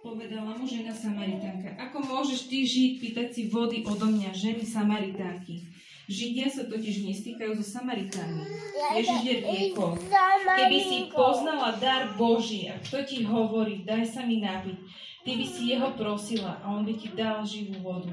Povedala mu žena Samaritánka: Ako môžeš ty žiť, pýtať si vody odo mňa, ženy Samaritánky? Židia sa totiž nestýkajú so Samaritánmi. Ježiš je riekol: Keby si poznala dar Boží a kto ti hovorí, daj sa mi napiť, ty by si jeho prosila a on by ti dal živú vodu.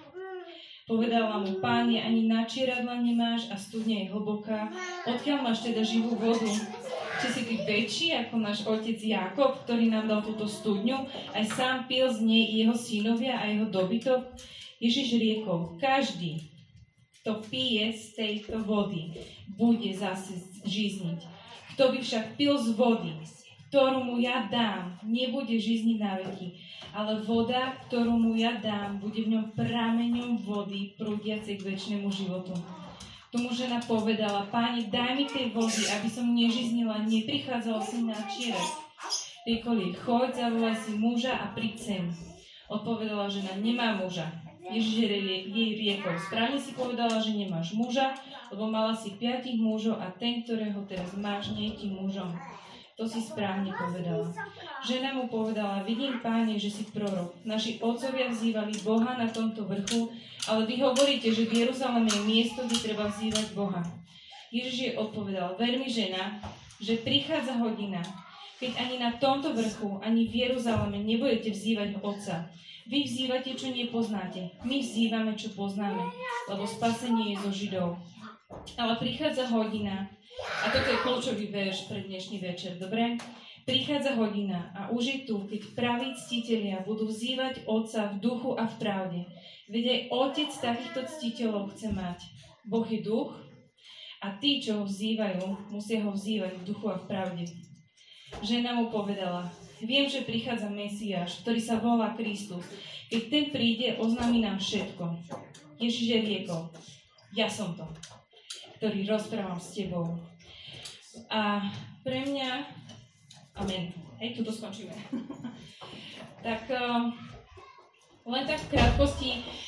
Povedala mu: Páne, ani načieradla nemáš a studňa je hlboká. Odkiaľ máš teda živú vodu? Či si ty väčší ako náš otec Jákob, ktorý nám dal túto studňu, aj sám pil z nej jeho synovia a jeho dobytok? Ježiš riekol: Každý, kto pije z tejto vody, bude zase žízniť. Kto by však pil z vody, ktorú mu ja dám, nebude žízniť na veky, ale voda, ktorú mu ja dám, bude v ňom prameňom vody prúdiacej k večnému životu. Tomu žena povedala: Páni, daj mi tej vody, aby som nežiznila, neprichádzala si na čierek. Riekol jej: Choď, zavolaj si muža a príď sem. Odpovedala žena: Nemá muža. Ježiš jej riekol: Správne si povedala, že nemáš muža, lebo mala si 5 mužov a ten, ktorého teraz máš, nie je tým mužom. To si správne povedala. Žena mu povedala: Vidím, Páne, že si prorok. Naši otcovia vzývali Boha na tomto vrchu, ale vy hovoríte, že v Jeruzaleme je miesto, kde treba vzývať Boha. Ježiš jej odpovedal: Ver mi, žena, že prichádza hodina, keď ani na tomto vrchu, ani v Jeruzaleme nebudete vzývať Otca. Vy vzývate, čo nepoznáte. My vzývame, čo poznáme, lebo spasenie je zo Židov. Ale prichádza hodina, a toto je kľúčový verš pre dnešný večer, dobre? Prichádza hodina a už je tu, keď praví ctitelia budú vzývať Otca v duchu a v pravde. Veď aj Otec takýchto ctiteľov chce mať. Boh je duch a tí, čo ho vzývajú, musia ho vzývať v duchu a v pravde. Žena mu povedala: Viem, že prichádza Mesiáš, ktorý sa volá Kristus. Keď ten príde, oznámi nám všetko. Ježiš je riekol: Ja som to, ktorý rozprávam s tebou. A pre mňa... Amen. Hej, tuto skončíme. Tak len tak v krátkosti,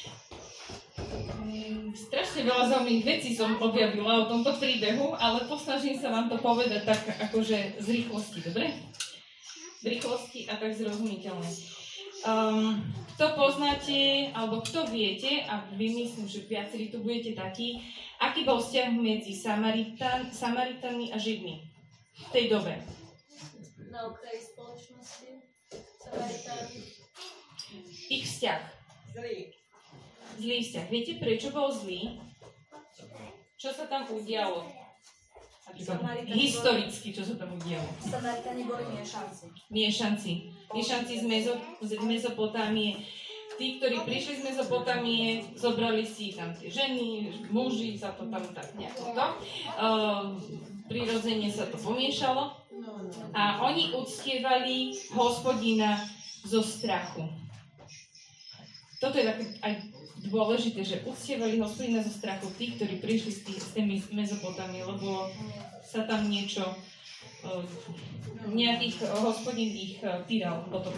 strašne veľa zaujímavých vecí som objavila o tomto príbehu, ale posnažím sa vám to povedať tak akože z rýchlosti, dobre? Z rýchlosti a tak zrozumiteľne. Kto poznáte, alebo kto viete, a vy myslím, že viacerí tu budete takí, aký bol vzťah medzi Samaritánmi a Židmi v tej dobe? Na okraji spoločnosti Samaritánmi. Ich vzťah. Zlý vzťah. Viete, prečo bol zlý? Čo sa tam udialo? Historicky, čo sa tam udialo? Samaritáni boli miešanci. Miešanci z Mezopotámie. Tí, ktorí prišli z Mezopotámie, zobrali si tam tie ženy, muži, sa to tam tak nejako to. Prirodzene sa to pomiešalo. A oni uctievali Hospodina zo strachu. Toto je také aj dôležité, že uctievali Hospodina zo strachu tých, ktorí prišli z tej Mezopotámie, lebo sa tam niečo, nejakých Hospodin ich týral potom.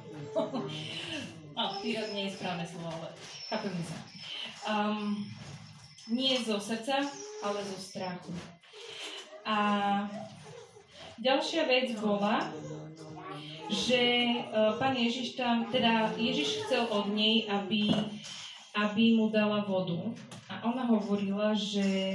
Týrať nie je správne slovo, ale chápeme sa. Nie zo srdca, ale zo strachu. A ďalšia vec bola, že Pán Ježiš tam, teda Ježiš chcel od nej, aby mu dala vodu. A ona hovorila, že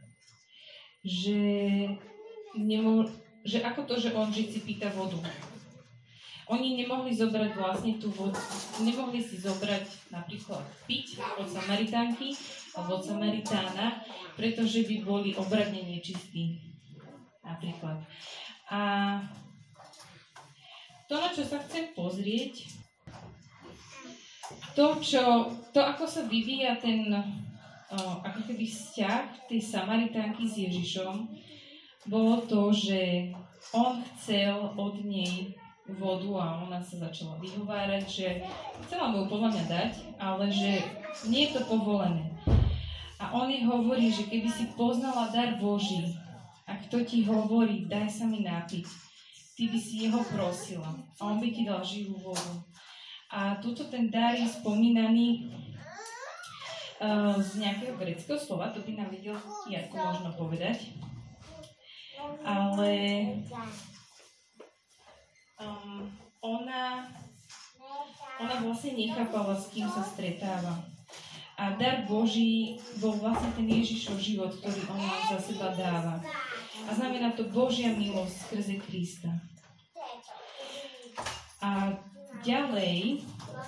ako to, že on si pýta vodu. Oni nemohli zobrať vlastne tú vodu, nemohli si zobrať napríklad piť od Samaritánky alebo od Samaritána, pretože by boli obradne nečistí. Napríklad. A to, na čo sa chcem pozrieť, to ako sa vyvíja ten ako keby vzťah tej Samaritánky s Ježišom, bolo to, že on chcel od nej vodu a ona sa začala vyhovárať, že chcela mu ju podľa mňa dať, ale že nie je to povolené. A on jej hovorí, že keby si poznala dar Boží a kto ti hovorí, daj sa mi napiť, ty by si jeho prosila a on by ti dal živú vodu. A tuto ten dar je spomínaný z nejakého gréckeho slova, to by nám vedel Jarko možno povedať. Ale ona vlastne nechápala, s kým sa stretáva. A dar Boží bol vlastne ten Ježišov život, ktorý on nám za seba dáva. A znamená to Božia milosť skrze Krista. A ďalej,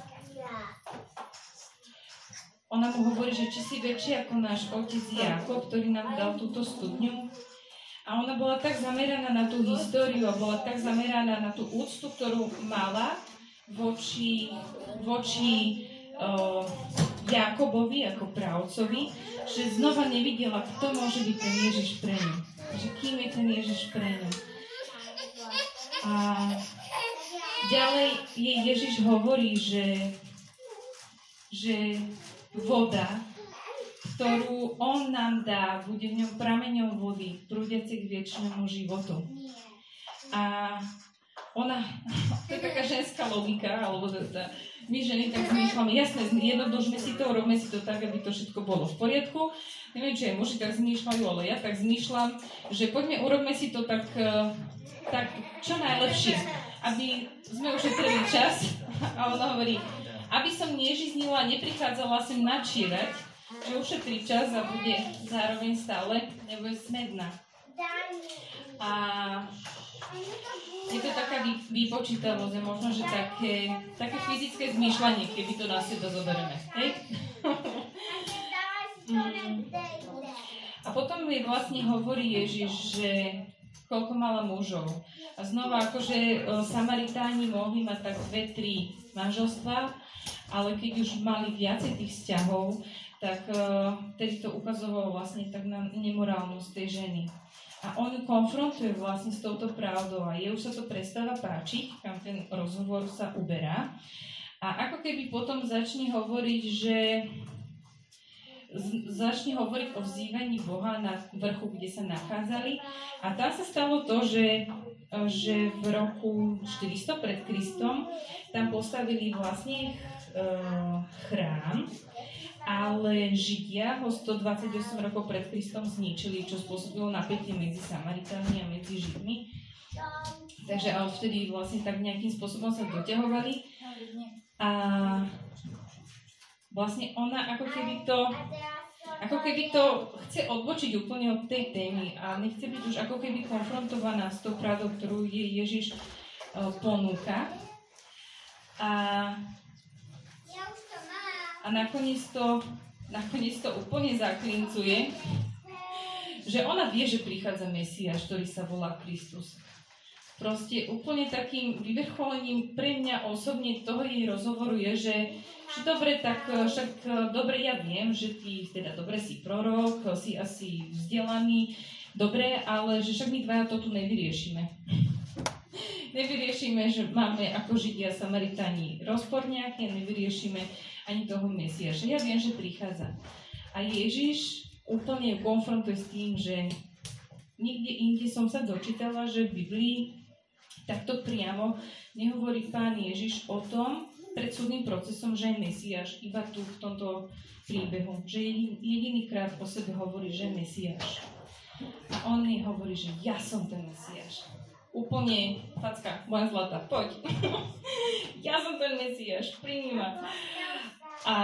ona mu hovorí, že či si väčší ako náš otec Jákob, ktorý nám dal túto studňu. A ona bola tak zameraná na tú históriu a bola tak zameraná na tú úctu, ktorú mala voči Jákobovi ako pravcovi, že znova nevidela, kto môže byť ten Ježiš pre ňu. Že kým je ten Ježiš pre ňu. A ďalej jej Ježiš hovorí, že voda, ktorú on nám dá, bude v ňom prameňom vody, prúdiace k viečnému životu. A ona, to je taká ženská logika, alebo my ženy tak zmýšľame, jasné, jednoduchme si to, robme si to tak, aby to všetko bolo v poriadku. Neviem, či aj muži tak zmýšľajú, ale ja tak zmýšľam, že poďme, urobme si to tak čo najlepšie, aby sme ušetrili čas. A ona hovorí, aby som nežiznila a neprichádzala sem načírať, že ušetrí čas a bude zároveň stále, nebude smedná. A je to taká vypočítavosť, možno, že také fyzické zmýšľanie, keby to na seba zoberieme. Hej? A potom jej vlastne hovorí Ježiš, že koľko mala mužov. A znova, akože Samaritáni mohli mať tak 2-3 manželstvá, ale keď už mali viacej tých vzťahov, tak tedy to ukazovalo vlastne tak na nemorálnosť tej ženy. A on ju konfrontuje vlastne s touto pravdou a jej už sa to prestáva páčiť, kam ten rozhovor sa uberá. A ako keby potom začne hovoriť o vzývaní Boha na vrchu, kde sa nachádzali. A tam sa stalo to, že v roku 400 pred Kristom tam postavili vlastne chrám, ale Židia ho 128 rokov pred Kristom zničili, čo spôsobilo napätie medzi Samaritánmi a medzi Židmi. Takže vtedy vlastne tak nejakým spôsobom sa doťahovali. A vlastne ona ako keby to chce odbočiť úplne od tej témy a nechce byť už ako keby konfrontovaná s tou pravdou, ktorú jej Ježiš ponúka. A nakoniec to úplne zaklincuje, že ona vie, že prichádza Mesiáš, ktorý sa volá Kristus. Proste úplne takým vyvrcholením pre mňa osobne toho jej rozhovoru je, že dobre, tak však dobre, ja viem, že ty teda dobre si prorok, si asi vzdelaný, dobre, ale že však my dvaja to tu nevyriešime. Nevyriešime, že máme ako Židia Samaritáni rozpor nejaký, nevyriešime ani toho Mesiáša. Ja viem, že prichádza. A Ježiš úplne konfrontuje s tým, že nikde inde som sa dočítala, že v Biblii takto priamo nehovorí Pán Ježiš o tom pred súdnym procesom, že je Mesiáš, iba tu v tomto príbehu. Že jedinýkrát o sebe hovorí, že je Mesiáš. A on mi hovorí, že ja som ten Mesiáš. Úplne, Facka, moja zlata, poď. Ja som ten Mesiáš, príjmi ma. A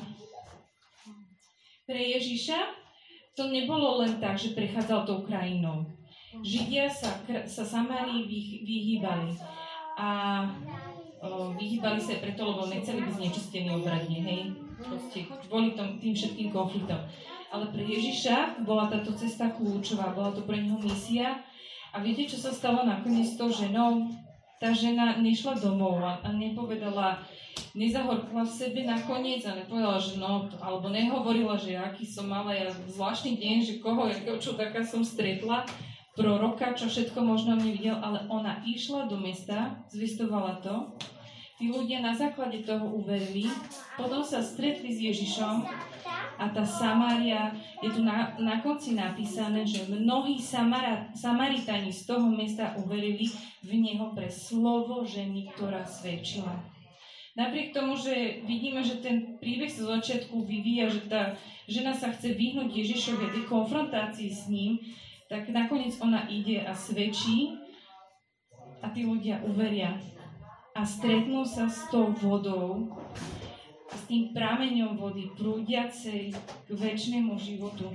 pre Ježiša to nebolo len tak, že prechádzal tou krajinou. Židia sa Samárii vyhýbali. A vyhýbali sa preto, lebo nechceli byť znečistení obradne, hej? Proste kvôli tým všetkým konfliktom. Ale pre Ježiša bola táto cesta kľúčová, bola to pre neho misia. A viete, čo sa stalo nakoniec s tou ženou? Tá žena nešla domov a nepovedala, nezahorkla v sebe nakoniec a nepovedala, že no, alebo nehovorila, že aký som mala ja zvláštny deň, že jakého čudáka som stretla, proroka, čo všetko možno mne videl, ale ona išla do mesta, zvestovala to, tí ľudia na základe toho uverili, potom sa stretli s Ježišom a tá Samária, je tu na konci napísané, že mnohí Samaritáni z toho mesta uverili v neho pre slovo ženy, ktorá svedčila. Napriek tomu, že vidíme, že ten príbeh sa z začiatku vyvíja, že tá žena sa chce vyhnúť Ježišovi a tej konfrontácii s ním, tak nakoniec ona ide a svedčí a tí ľudia uveria. a stretnú sa s tou vodou, s tým prameňom vody prúdiacej k večnému životu.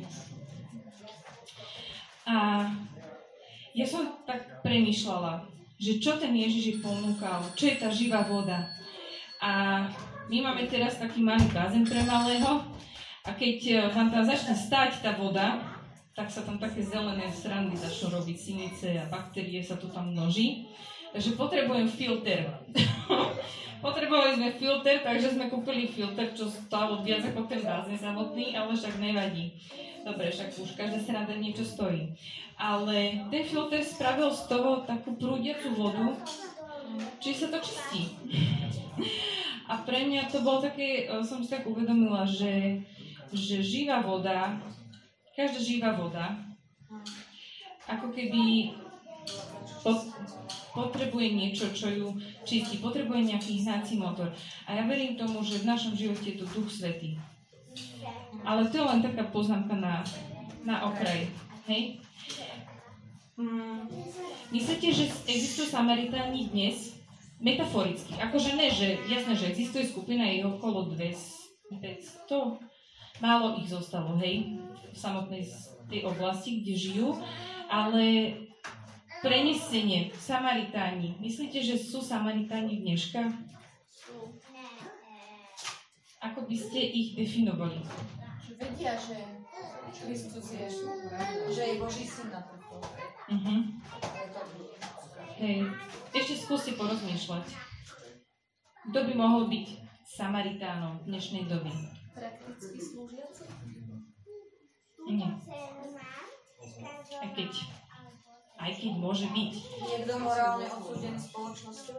A ja som tak premýšľala, že čo ten Ježiš ponúkal, čo je tá živá voda. A my máme teraz taký malý bazén pre malého a keď vám tam začne stáť tá voda, tak sa tam také zelené srandy začnú robiť, sinice a baktérie sa to tam množí. Takže potrebujem filter. Potrebovali sme filter, takže sme kúpili filter, čo stálo viac ako ten bazén samotný, ale však nevadí. Dobre, však už každá sranda niečo stojí. Ale ten filter spravil z toho takú prúdiacu vodu, či sa to čistí. A pre mňa to bolo také, som si tak uvedomila, že živá voda, každá živá voda, ako keby potrebuje niečo, čo ju čistí, potrebuje nejaký hnací motor. A ja verím tomu, že v našom živote je to Duch Svätý. Ale to je len taká poznámka na okraj. Hej? Myslíte, že existujú Samaritáni dnes? Metaforicky. Akože ne, že jasné, že existuje skupina, je okolo 200. Málo ich zostalo, hej? V samotnej tej oblasti, kde žijú. Ale prenesenie, Samaritáni. Myslíte, že sú Samaritáni dneška? Ako by ste ich definovali? Vedia, že Kristus je, že je Boží syn napríklad. Hej, ešte skúste porozmýšľať. Kto by mohol byť Samaritánom v dnešnej doby? Prakticky slúžiaci? Nie. Aj keď môže byť. Niekto morálne odsúdený spoločnosťou?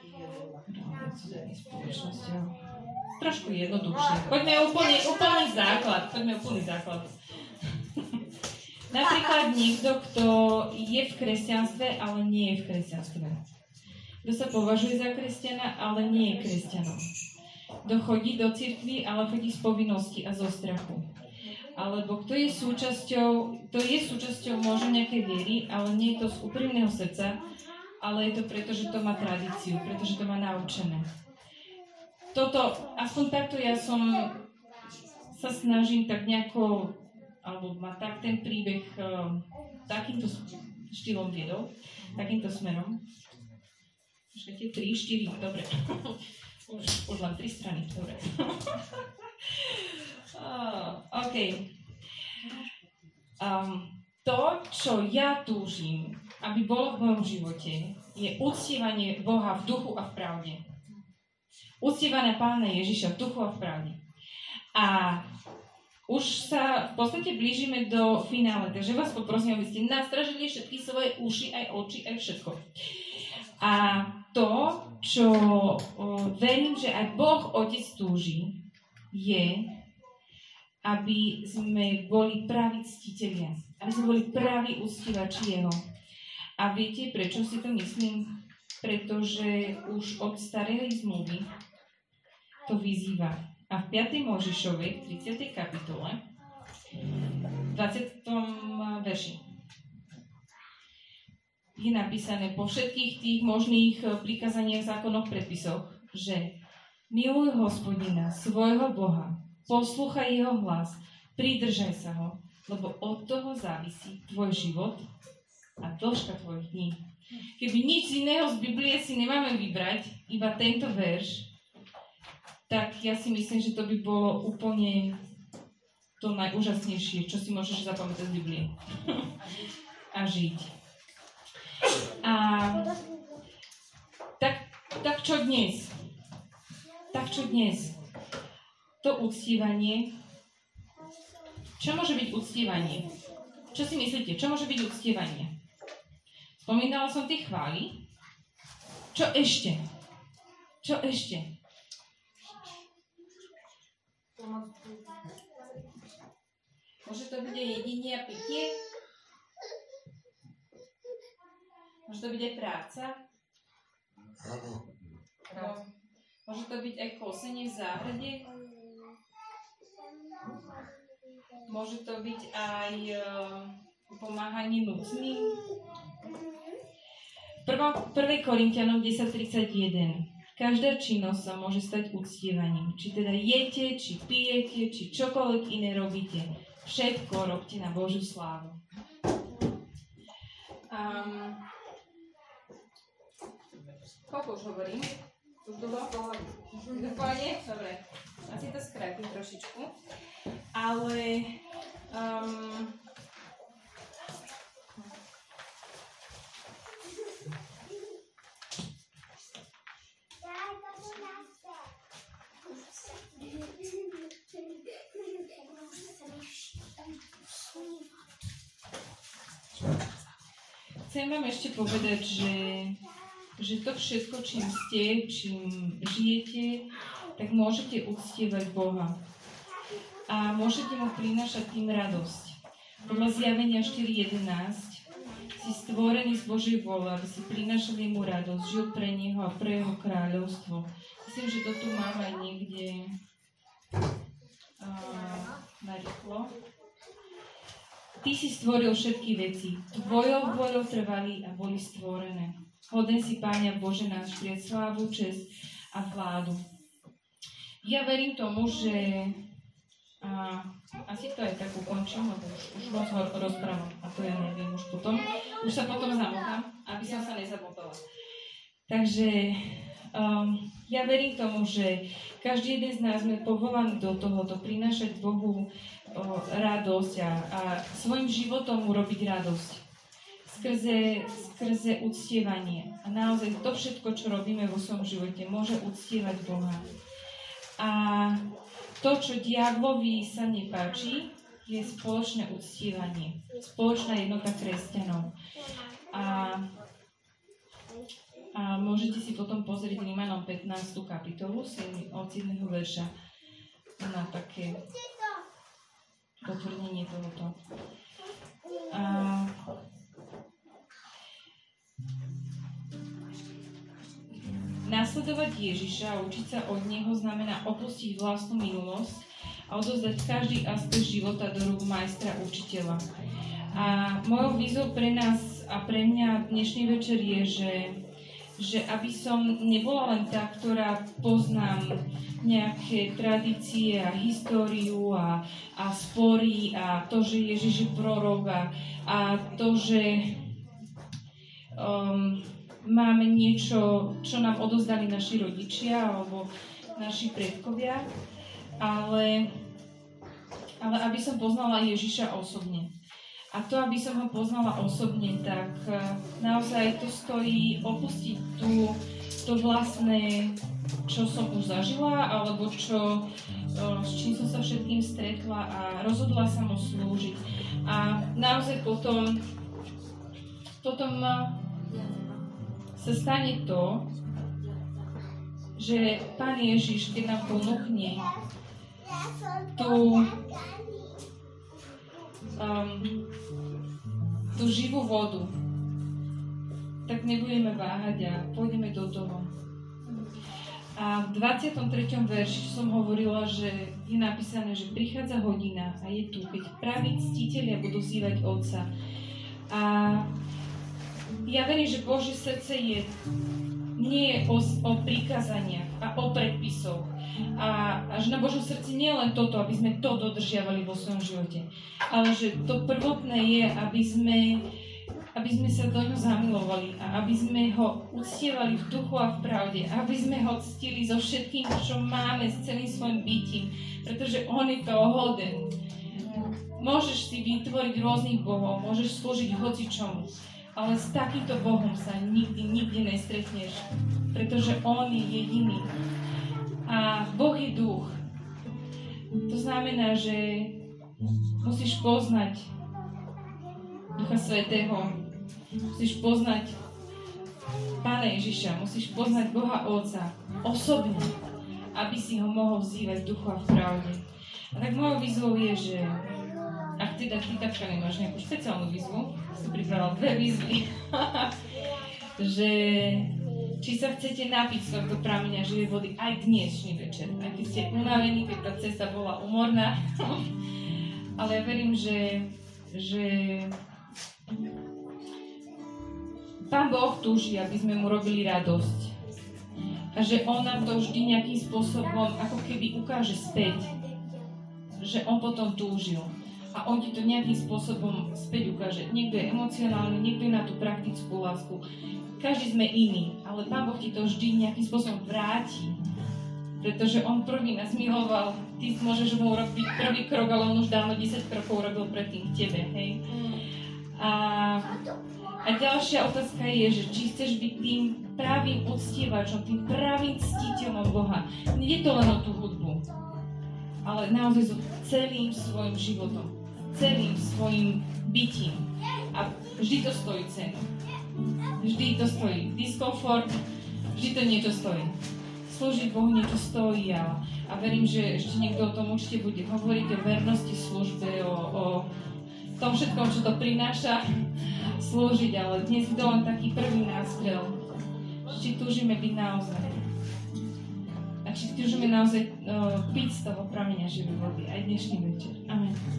Trošku jednoduchšie. Poďme úplný základ. Napríklad niekto, kto je v kresťanstve, ale nie je v kresťanstve. Kto sa považuje za kresťana, ale nie je kresťanom. Kto chodí do cirkvi, ale chodí z povinnosti a zo strachu. Alebo kto je súčasťou možno nejakej viery, ale nie je to z úprimného srdca, ale je to preto, že to má tradíciu, pretože to má naučené. Toto, aspoň takto ja sa snažím tak nejako, alebo ma tak ten príbeh takýmto štýlom viedol, takýmto smerom. Počkajte, 3, 4, dobre. Už len 3 strany, dobre. OK. To, čo ja túžim, aby bolo v mojom živote, je uctievanie Boha v duchu a v pravde. Uctievanie Pána Ježiša v duchu a v pravde. A už sa v podstate blížime do finále, takže vás poprosím, aby ste nastražili všetky svoje uši, aj oči, aj všetko. A to, čo verím, že aj Boh Otec túži, je, aby sme boli praví ctitelia, aby sme boli praví uctievači Jeho. A viete, prečo si to myslím? Pretože už od starej zmluvy to vyzýva. A v 5. Mojžišovej, 30. kapitole, 20. verši je napísané po všetkých tých možných prikázaniach, zákonoch, predpisoch, že miluj Hospodina, svojho Boha, poslúchaj Jeho hlas, pridržaj sa ho, lebo od toho závisí tvoj život a dĺžka tvojich dní. Keby nič iného z Biblie si nemáme vybrať, iba tento verš, tak ja si myslím, že to by bolo úplne to najúžasnejšie, čo si môžeš zapamätať z Biblie. A žiť. A tak čo dnes? To uctievanie. Čo môže byť uctievanie? Čo si myslíte? Čo môže byť uctievanie? Spomínala som tie chvály. Čo ešte? Môže to byť aj jedenie a pitie? Môže to byť aj práca? Môže to byť aj kosenie v záhrade? Môže to byť aj pomáhanie núdznym? 1. Korinťanom 10:31 Každá činnosť sa môže stať uctievaním. Či teda jete, či pijete, či čokoľvek iné robíte. Všetko robte na Božiu slávu. Koľko už hovorím? Už dlho? Dobre. Asi to skrátim trošičku. Ale... Chcem vám ešte povedať, že to všetko, čím ste, čím žijete, tak môžete uctievať Boha. A môžete mu prinášať tým radosť. Podľa Zjavenia 4.11 si stvorený z Božej vôle, aby si prinášali mu radosť, žil pre Neho a pre Jeho kráľovstvo. Myslím, že to tu mám aj niekde narýchlo. Ty si stvoril všetky veci. Tvojou vôľou trvali a boli stvorené. Hoden si, Páňa Bože náš, prijať slávu, česť a vládu. Ja verím tomu, že asi to aj tak ukončím, lebo už moc rozprávam a to ja neviem už potom. Už sa potom zamotám, aby som sa nezamotala. Takže ja verím tomu, že každý jeden z nás sme povolaní do tohoto, prinášať Bohu radosť a svojim životom urobiť radosť. Skrze uctievanie. A naozaj to všetko, čo robíme vo svojom živote, môže uctievať Boha. A to, čo diablovi sa nepáči, je spoločné uctievanie. Spoločná jednota kresťanov. A môžete si potom pozrieť Rímanom 15. kapitolu od 7. verša na také potvrdenie tohoto. Nasledovať Ježiša a učiť sa od Neho znamená opustiť vlastnú minulosť a odozdať každý aspekt života do rúk majstra učiteľa. A mojou výzvou pre nás a pre mňa dnešný večer je, že aby som nebola len tá, ktorá poznám nejaké tradície a históriu a spory a to, že Ježiš je prorok a to, že máme niečo, čo nám odozdali naši rodičia alebo naši predkovia, ale aby som poznala Ježiša osobne. A to, aby som ho poznala osobne, tak naozaj to stojí opustiť to vlastné, čo som už zažila, alebo s čím som sa všetkým stretla a rozhodla sa mu slúžiť. A naozaj potom sa stane to, že Pán Ježiš, keď nám ponúkne tú živú vodu, tak nebudeme váhať a pôjdeme do toho. A v 23. verši som hovorila, že je napísané, že prichádza hodina a je tu, keď praví ctitelia budú vzývať Otca. A ja verím, že Božie srdce nie je o prikázaniach a o predpisoch. A že na Božom srdci nie je len toto, aby sme to dodržiavali vo svojom živote. Ale že to prvotné je, aby sme sa do ňoho zamilovali a aby sme ho uctievali v duchu a v pravde. Aby sme ho ctili so všetkým, čo máme, s celým svojim bytím. Pretože on je toho hoden. Môžeš si vytvoriť rôznych bohov, môžeš slúžiť hocičomu. Ale s takýmto Bohom sa nikde nestretneš, pretože On je jediný. A Boh je duch. To znamená, že musíš poznať Ducha Svätého, musíš poznať Pána Ježiša, musíš poznať Boha Otca osobne, aby si ho mohol vzývať v duchu a v pravde. A tak mojou výzvou je, že ak teda ty takto nemáš nejakú špeciálnu výzvu, som pripravila 2 výzvy, že či sa chcete napiť z tohto prameňa živej vody aj dnešný večer, aj keď ste unavení, keď tá cesta bola umorná, ale ja verím, že Pán Boh túži, aby sme mu robili radosť. A že on nám to vždy nejakým spôsobom ako keby ukáže späť. Že on potom túžil. A on ti to nejakým spôsobom späť ukáže. Niekto je emocionálny, niekto je na tú praktickú lásku. Každý sme iný, ale Pán Boh ti to vždy nejakým spôsobom vráti. Pretože on prvý nás miloval, ty môžeš mu urobiť prvý krok, ale on už dávno 10 krokov robil predtým k tebe, hej. A ďalšia otázka je, že či chceš byť tým pravým uctievačom, tým pravým ctiteľom Boha. Nie je to len o tú hudbu, ale naozaj so celým svojim životom, celým svojim bytím. A vždy to stojí cenu. Vždy to stojí diskomfort, vždy to niečo stojí. Slúžiť Bohu niečo stojí a verím, že ešte niekto o tom určite bude hovoriť, o vernosti službe, o tom všetkom, čo to prináša slúžiť, ale dnes je to len taký prvý nástrel. Či túžime byť naozaj. A či túžime naozaj piť z toho prameňa živej vody aj dnešný večer. Amen.